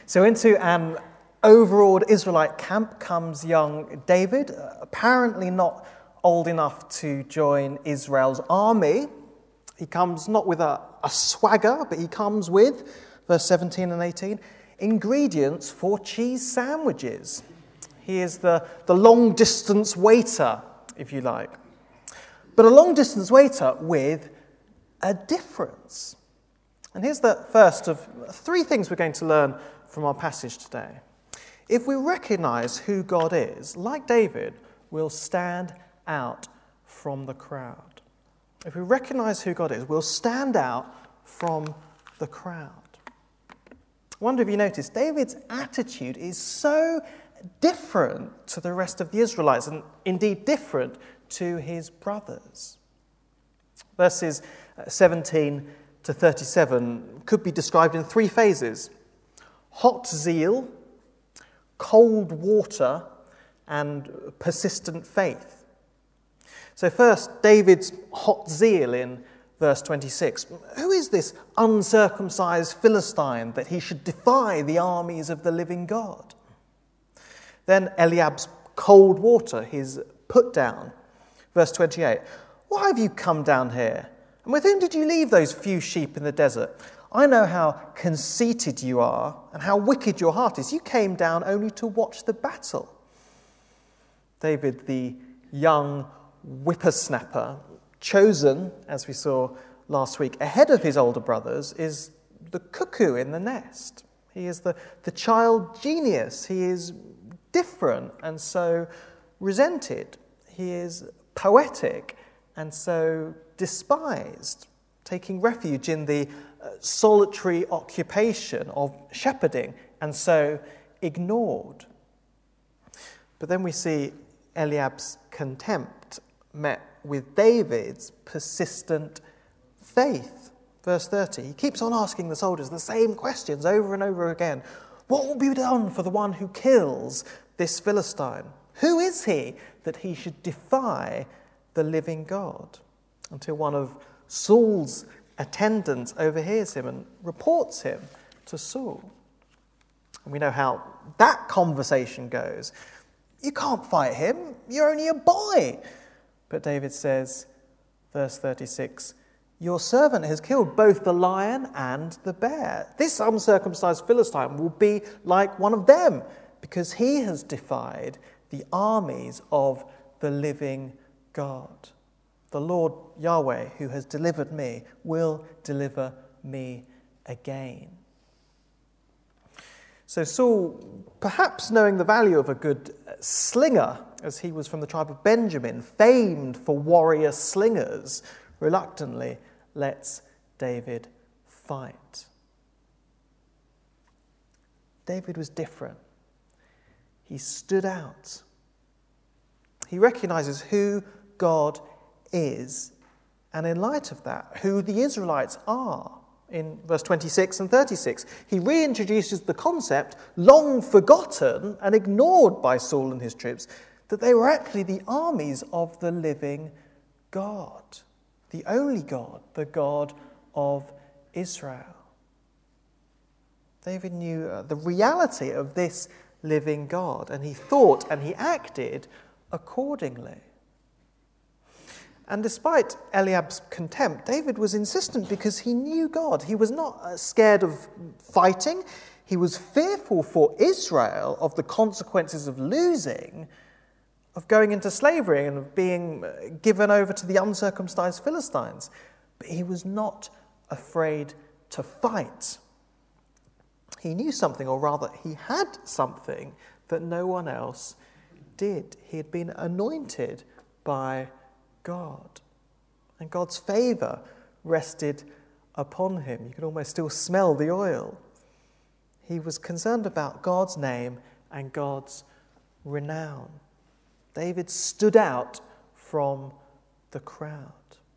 So into an overawed Israelite camp comes young David, apparently not old enough to join Israel's army. He comes not with a swagger, but he comes with, verse 17 and 18, ingredients for cheese sandwiches. He is the long-distance waiter, if you like. But a long-distance waiter with a difference. And here's the first of three things we're going to learn from our passage today. If we recognize who God is, like David, we'll stand out from the crowd. If we recognize who God is, we'll stand out from the crowd. I wonder if you noticed, David's attitude is so different to the rest of the Israelites, and indeed different to his brothers. Verses 17 to 37 could be described in three phases: hot zeal, cold water, and persistent faith. So first, David's hot zeal in verse 26. Who is this uncircumcised Philistine that he should defy the armies of the living God? Then Eliab's cold water, his put down. Verse 28. Why have you come down here? And with whom did you leave those few sheep in the desert? I know how conceited you are and how wicked your heart is. You came down only to watch the battle. David, the young whippersnapper, chosen, as we saw last week, ahead of his older brothers, is the cuckoo in the nest. He is the child genius. He is different and so resented. He is poetic and so despised, taking refuge in the solitary occupation of shepherding and so ignored. But then we see Eliab's contempt met with David's persistent faith. Verse 30, he keeps on asking the soldiers the same questions over and over again. What will be done for the one who kills this Philistine? Who is he that he should defy the living God? Until one of Saul's attendants overhears him and reports him to Saul. And we know how that conversation goes. You can't fight him. You're only a boy. But David says, verse 36, your servant has killed both the lion and the bear. This uncircumcised Philistine will be like one of them because he has defied the armies of the living God. The Lord Yahweh, who has delivered me, will deliver me again. So Saul, perhaps knowing the value of a good slinger, as he was from the tribe of Benjamin, famed for warrior slingers, reluctantly lets David fight. David was different. He stood out. He recognizes who God is, and in light of that, who the Israelites are. In verse 26 and 36, he reintroduces the concept, long forgotten and ignored by Saul and his troops, that they were actually the armies of the living God, the only God, the God of Israel. David knew the reality of this living God, and he thought and he acted accordingly. And despite Eliab's contempt, David was insistent because he knew God. He was not scared of fighting. He was fearful for Israel of the consequences of losing, of going into slavery and of being given over to the uncircumcised Philistines. But he was not afraid to fight. He knew something, or rather, he had something that no one else did. He had been anointed by God, and God's favour rested upon him. You could almost still smell the oil. He was concerned about God's name and God's renown. David stood out from the crowd.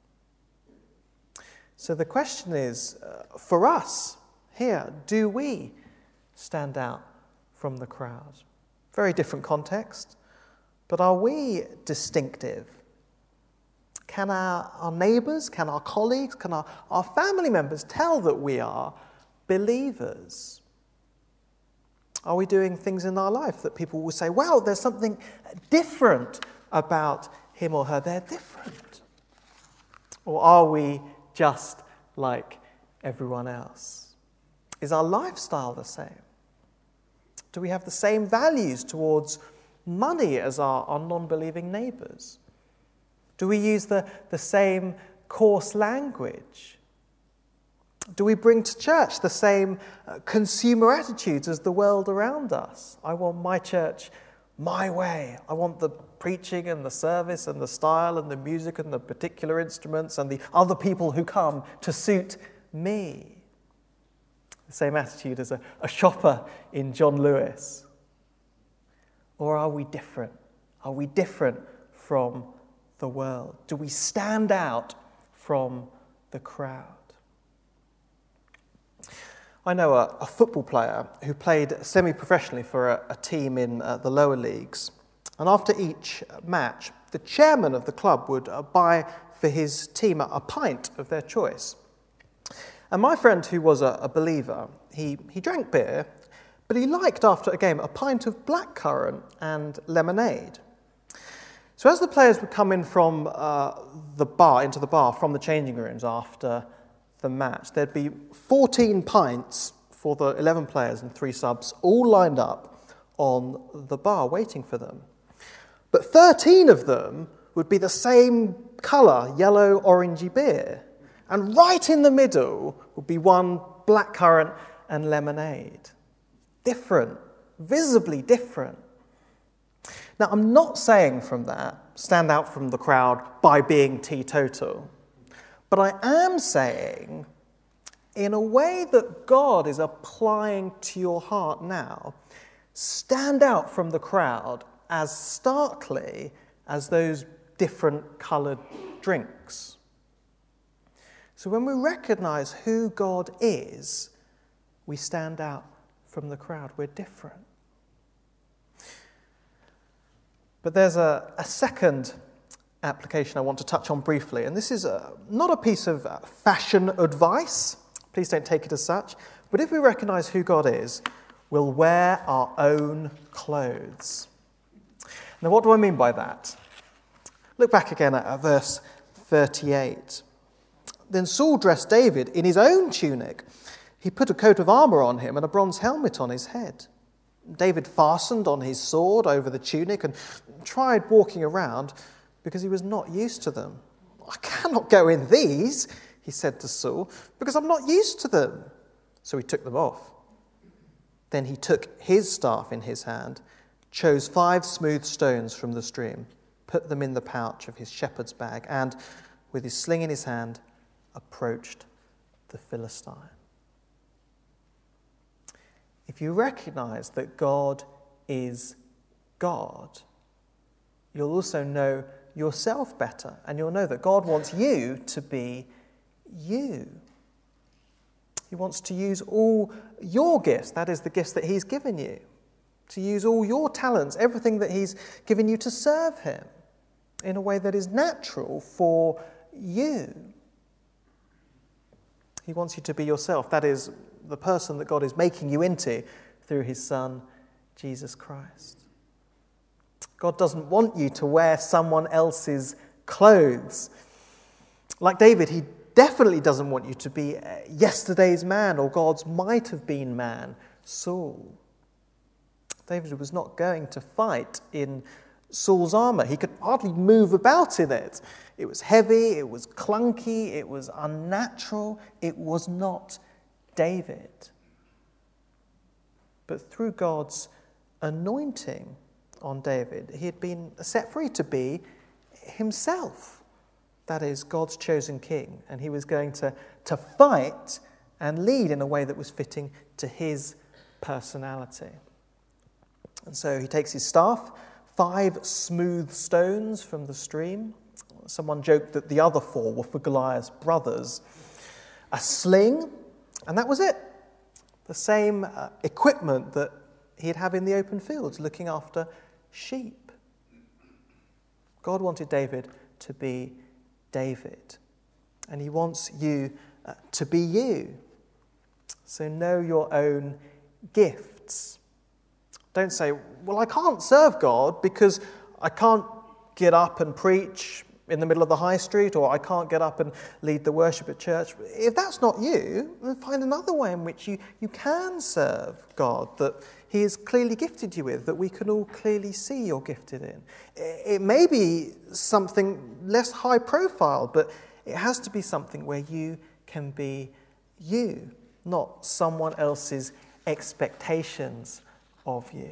So the question is, for us here, do we stand out from the crowd? Very different context, but are we distinctive? Can our neighbours, can our colleagues, can our family members tell that we are believers? Are we doing things in our life that people will say, wow, there's something different about him or her? They're different. Or are we just like everyone else? Is our lifestyle the same? Do we have the same values towards money as our non-believing neighbours? Do we use the same coarse language? Do we bring to church the same consumer attitudes as the world around us? I want my church my way. I want the preaching and the service and the style and the music and the particular instruments and the other people who come to suit me. The same attitude as a shopper in John Lewis. Or are we different? Are we different from the world? Do we stand out from the crowd? I know a football player who played semi-professionally for a team in the lower leagues. And after each match, the chairman of the club would buy for his team a pint of their choice. And my friend, who was a believer, he drank beer, but he liked, after a game, a pint of blackcurrant and lemonade. So as the players would come in from the bar, into the bar from the changing rooms after the match, there'd be 14 pints for the 11 players and 3 subs all lined up on the bar waiting for them. But 13 of them would be the same colour, yellow, orangey beer. And right in the middle would be one blackcurrant and lemonade. Different, visibly different. Now, I'm not saying from that, stand out from the crowd by being teetotal. But I am saying, in a way that God is applying to your heart now, stand out from the crowd as starkly as those different coloured drinks. So when we recognise who God is, we stand out from the crowd. We're different. But there's a second application I want to touch on briefly, and this is not a piece of fashion advice. Please don't take it as such. But if we recognise who God is, we'll wear our own clothes. Now, what do I mean by that? Look back again at verse 38. Then Saul dressed David in his own tunic. He put a coat of armour on him and a bronze helmet on his head. David fastened on his sword over the tunic and tried walking around because he was not used to them. I cannot go in these, he said to Saul, because I'm not used to them. So he took them off. Then he took his staff in his hand, chose 5 smooth stones from the stream, put them in the pouch of his shepherd's bag, and, with his sling in his hand, approached the Philistine. If you recognize that God is God, you'll also know yourself better, and you'll know that God wants you to be you. He wants to use all your gifts, that is the gifts that he's given you, to use all your talents, everything that he's given you to serve him in a way that is natural for you. He wants you to be yourself, that is the person that God is making you into through his Son, Jesus Christ. God doesn't want you to wear someone else's clothes. Like David, he definitely doesn't want you to be yesterday's man or God's might-have-been man, Saul. David was not going to fight in Saul's armour. He could hardly move about in it. It was heavy, it was clunky, it was unnatural. It was not David. But through God's anointing on David, he had been set free to be himself. That is, God's chosen king. And he was going to fight and lead in a way that was fitting to his personality. And so he takes his staff, 5 smooth stones from the stream. Someone joked that the other 4 were for Goliath's brothers. A sling, and that was it. The same equipment that he'd have in the open fields, looking after sheep. God wanted David to be David, and he wants you to be you. So know your own gifts. Don't say, well, I can't serve God because I can't get up and preach in the middle of the high street, or I can't get up and lead the worship at church. If that's not you, then find another way in which you can serve God that he has clearly gifted you with, that we can all clearly see you're gifted in. It may be something less high profile, but it has to be something where you can be you, not someone else's expectations of you.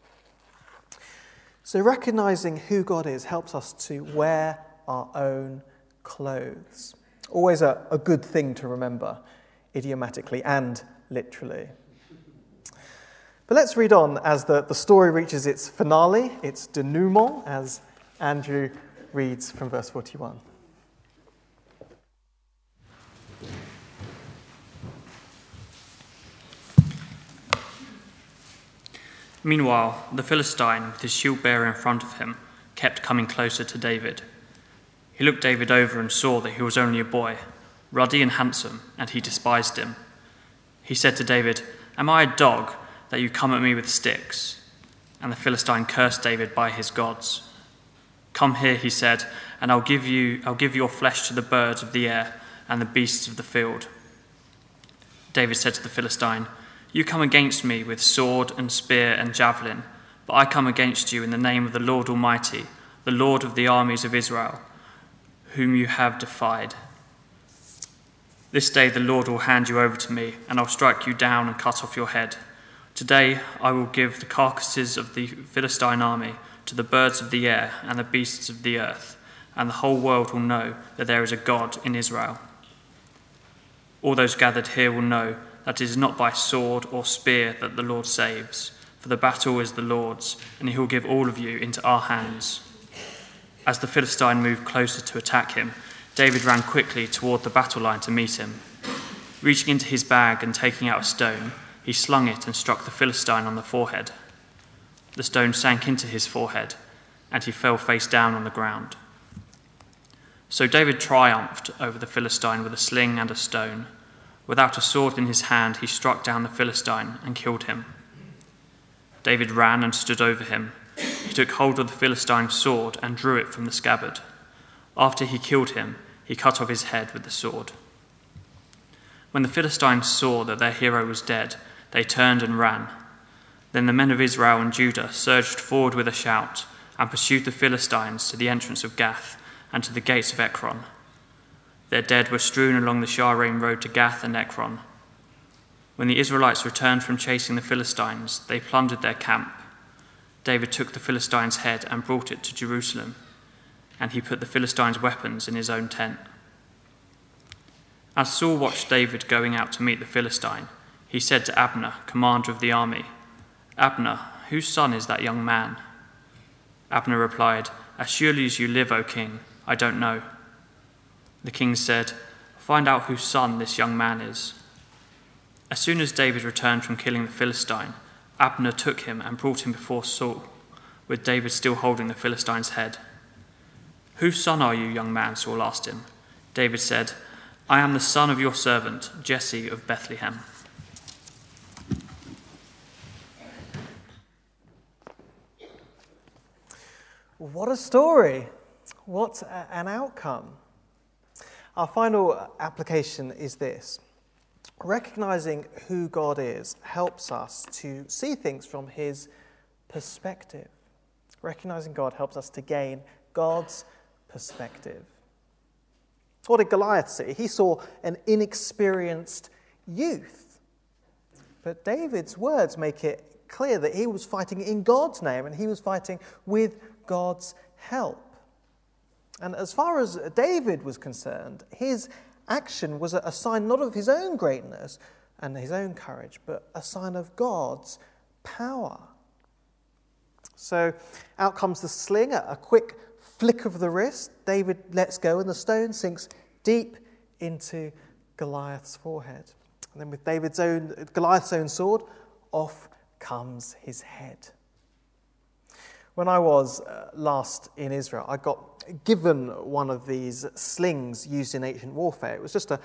So recognizing who God is helps us to wear our own clothes. Always a good thing to remember, idiomatically and literally. But let's read on as the story reaches its finale, its denouement, as Andrew reads from verse 41. Meanwhile, the Philistine, with his shield bearer in front of him, kept coming closer to David. He looked David over and saw that he was only a boy, ruddy and handsome, and he despised him. He said to David, "Am I a dog that you come at me with sticks?" And the Philistine cursed David by his gods. "Come here," he said, "and I'll give your flesh to the birds of the air and the beasts of the field." David said to the Philistine, "You come against me with sword and spear and javelin, but I come against you in the name of the Lord Almighty, the Lord of the armies of Israel, whom you have defied. This day the Lord will hand you over to me, and I'll strike you down and cut off your head. Today I will give the carcasses of the Philistine army to the birds of the air and the beasts of the earth, and the whole world will know that there is a God in Israel. All those gathered here will know that it is not by sword or spear that the Lord saves, for the battle is the Lord's, and he will give all of you into our hands." As the Philistine moved closer to attack him, David ran quickly toward the battle line to meet him. Reaching into his bag and taking out a stone, he slung it and struck the Philistine on the forehead. The stone sank into his forehead, and he fell face down on the ground. So David triumphed over the Philistine with a sling and a stone. Without a sword in his hand, he struck down the Philistine and killed him. David ran and stood over him. He took hold of the Philistine's sword and drew it from the scabbard. After he killed him, he cut off his head with the sword. When the Philistines saw that their hero was dead, they turned and ran. Then the men of Israel and Judah surged forward with a shout and pursued the Philistines to the entrance of Gath and to the gates of Ekron. Their dead were strewn along the Shaaraim road to Gath and Ekron. When the Israelites returned from chasing the Philistines, they plundered their camp. David took the Philistine's head and brought it to Jerusalem, and he put the Philistines' weapons in his own tent. As Saul watched David going out to meet the Philistine, he said to Abner, commander of the army, "Abner, whose son is that young man?" Abner replied, "As surely as you live, O king, I don't know." The king said, "Find out whose son this young man is." As soon as David returned from killing the Philistine, Abner took him and brought him before Saul, with David still holding the Philistine's head. "Whose son are you, young man?" Saul asked him. David said, "I am the son of your servant, Jesse of Bethlehem." What a story. What an outcome. Our final application is this. Recognizing who God is helps us to see things from his perspective. Recognizing God helps us to gain God's perspective. What did Goliath see? He saw an inexperienced youth. But David's words make it clear that he was fighting in God's name and he was fighting with God's help. And as far as David was concerned, his action was a sign not of his own greatness and his own courage, but a sign of God's power. So out comes the sling, a quick flick of the wrist. David lets go and the stone sinks deep into Goliath's forehead. And then with Goliath's own sword, off comes his head. When I was last in Israel, I got given one of these slings used in ancient warfare. It was just a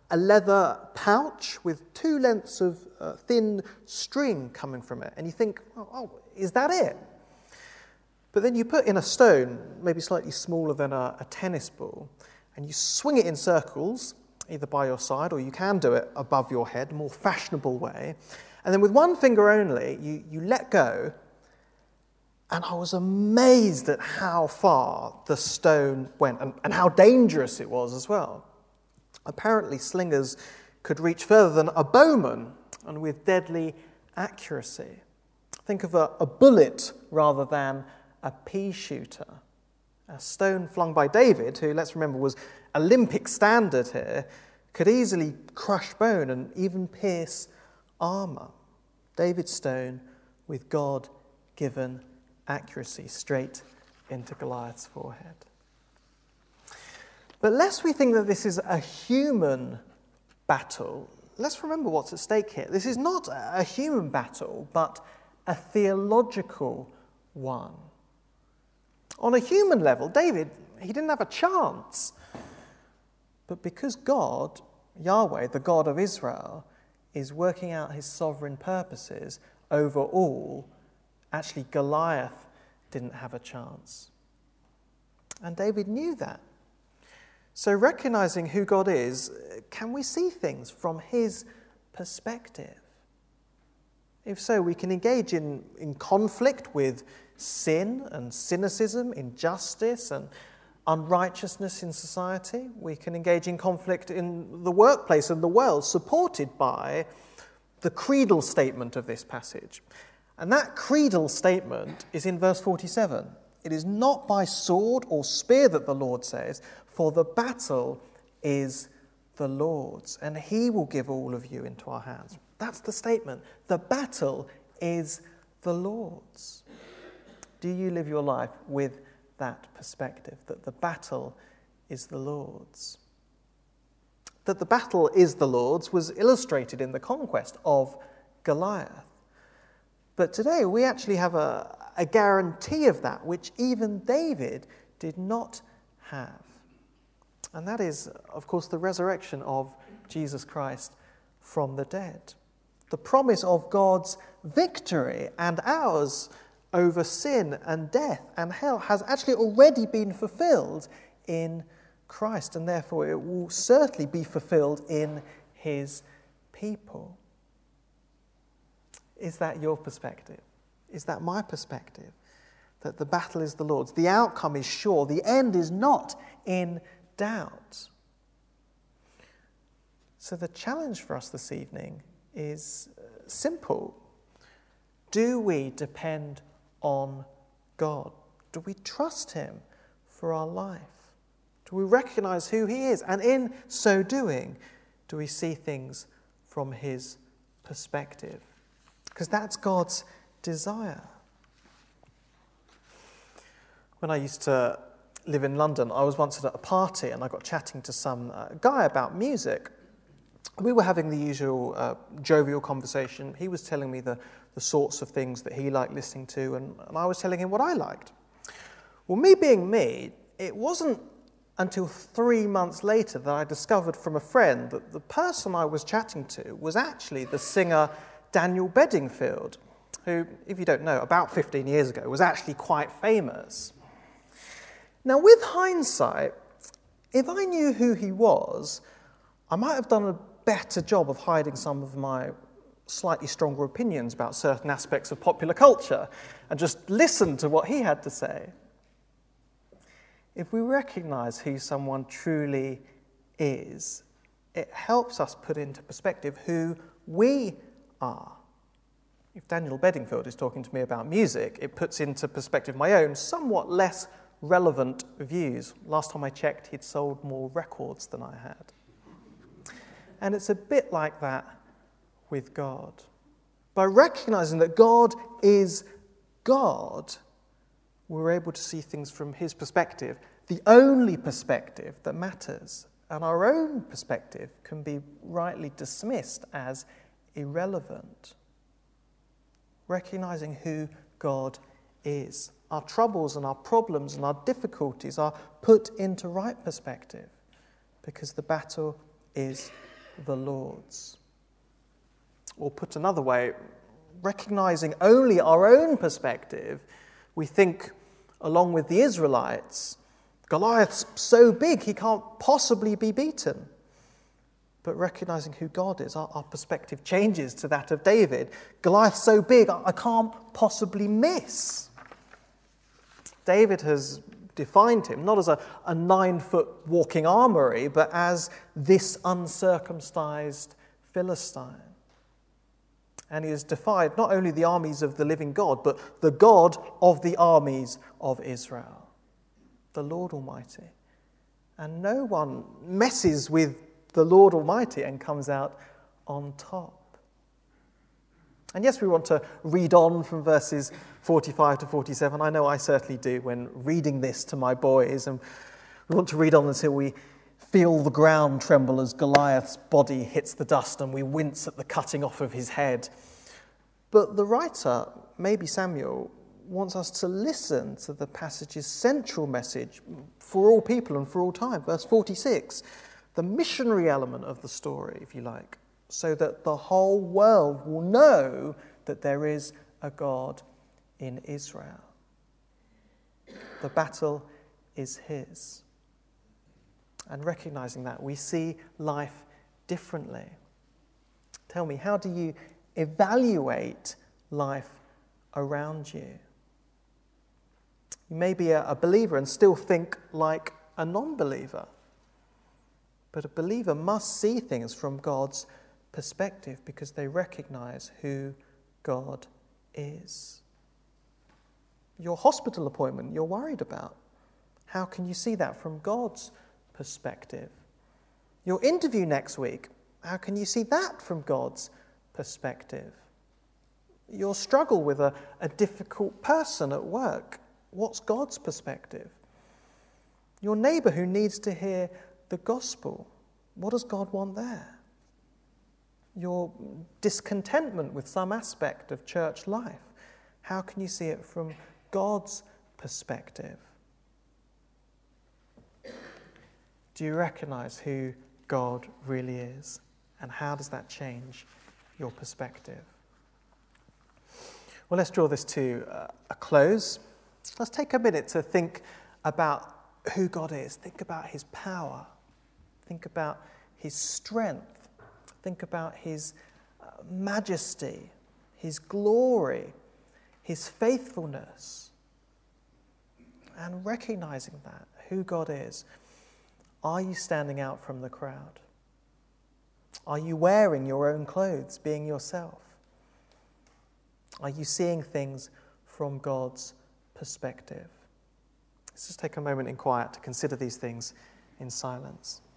a leather pouch with 2 lengths of thin string coming from it. And you think, oh, is that it? But then you put in a stone, maybe slightly smaller than a tennis ball, and you swing it in circles, either by your side or you can do it above your head, a more fashionable way. And then with one finger only, you let go. And I was amazed at how far the stone went and how dangerous it was as well. Apparently, slingers could reach further than a bowman and with deadly accuracy. Think of a bullet rather than a pea shooter. A stone flung by David, who, let's remember, was Olympic standard here, could easily crush bone and even pierce armour. David's stone with God-given accuracy straight into Goliath's forehead. But lest we think that this is a human battle, let's remember what's at stake here. This is not a human battle, but a theological one. On a human level, David, he didn't have a chance. But because God, Yahweh, the God of Israel, is working out his sovereign purposes over all, actually Goliath didn't have a chance. And David knew that. So recognizing who God is, can we see things from his perspective? If so, we can engage in conflict with sin and cynicism, injustice and unrighteousness in society. We can engage in conflict in the workplace and the world, supported by the creedal statement of this passage. And that creedal statement is in verse 47. It is not by sword or spear that the Lord says, for the battle is the Lord's, and he will give all of you into our hands. That's the statement. The battle is the Lord's. Do you live your life with that perspective, that the battle is the Lord's? That the battle is the Lord's was illustrated in the conquest of Goliath. But today we actually have a guarantee of that, which even David did not have. And that is, of course, the resurrection of Jesus Christ from the dead. The promise of God's victory and ours over sin and death and hell has actually already been fulfilled in Christ, and therefore it will certainly be fulfilled in his people. Is that your perspective? Is that my perspective? That the battle is the Lord's. The outcome is sure. The end is not in doubt. So the challenge for us this evening is simple. Do we depend on God? Do we trust him for our life? Do we recognize who he is? And in so doing, do we see things from his perspective? Because that's God's desire. When I used to live in London, I was once at a party and I got chatting to some guy about music. We were having the usual jovial conversation. He was telling me the sorts of things that he liked listening to, and I was telling him what I liked. Well, me being me, it wasn't until 3 months later that I discovered from a friend that the person I was chatting to was actually the singer Daniel Bedingfield, who, if you don't know, about 15 years ago was actually quite famous. Now, with hindsight, if I knew who he was, I might have done a better job of hiding some of my slightly stronger opinions about certain aspects of popular culture and just listened to what he had to say. If we recognize who someone truly is, it helps us put into perspective who we are. If Daniel Bedingfield is talking to me about music, it puts into perspective my own somewhat less relevant views. Last time I checked, he'd sold more records than I had. And it's a bit like that with God. By recognizing that God is God, we're able to see things from his perspective, the only perspective that matters. And our own perspective can be rightly dismissed as irrelevant. Recognizing who God is. Our troubles and our problems and our difficulties are put into right perspective because the battle is the Lord's. Or put another way, recognizing only our own perspective, we think, along with the Israelites, Goliath's so big he can't possibly be beaten. But recognizing who God is, our perspective changes to that of David. Goliath's so big, I can't possibly miss. David has defined him not as a 9-foot walking armory, but as this uncircumcised Philistine. And he has defied not only the armies of the living God, but the God of the armies of Israel, the Lord Almighty. And no one messes with the Lord Almighty and comes out on top. And yes, we want to read on from verses 45 to 47. I know I certainly do when reading this to my boys. And we want to read on until we feel the ground tremble as Goliath's body hits the dust and we wince at the cutting off of his head. But the writer, maybe Samuel, wants us to listen to the passage's central message for all people and for all time. Verse 46, the missionary element of the story, if you like, so that the whole world will know that there is a God in Israel. The battle is his. And recognizing that, we see life differently. Tell me, how do you evaluate life around you? You may be a believer and still think like a non-believer. But a believer must see things from God's perspective because they recognize who God is. Your hospital appointment you're worried about, how can you see that from God's perspective? Your interview next week, how can you see that from God's perspective? Your struggle with a difficult person at work, what's God's perspective? Your neighbour who needs to hear the gospel, what does God want there? Your discontentment with some aspect of church life, how can you see it from God's perspective? Do you recognize who God really is? And how does that change your perspective? Well, let's draw this to a close. Let's take a minute to think about who God is. Think about his power. Think about his strength. Think about his majesty, his glory, his faithfulness. And recognizing that, who God is, are you standing out from the crowd? Are you wearing your own clothes, being yourself? Are you seeing things from God's perspective? Let's just take a moment in quiet to consider these things in silence.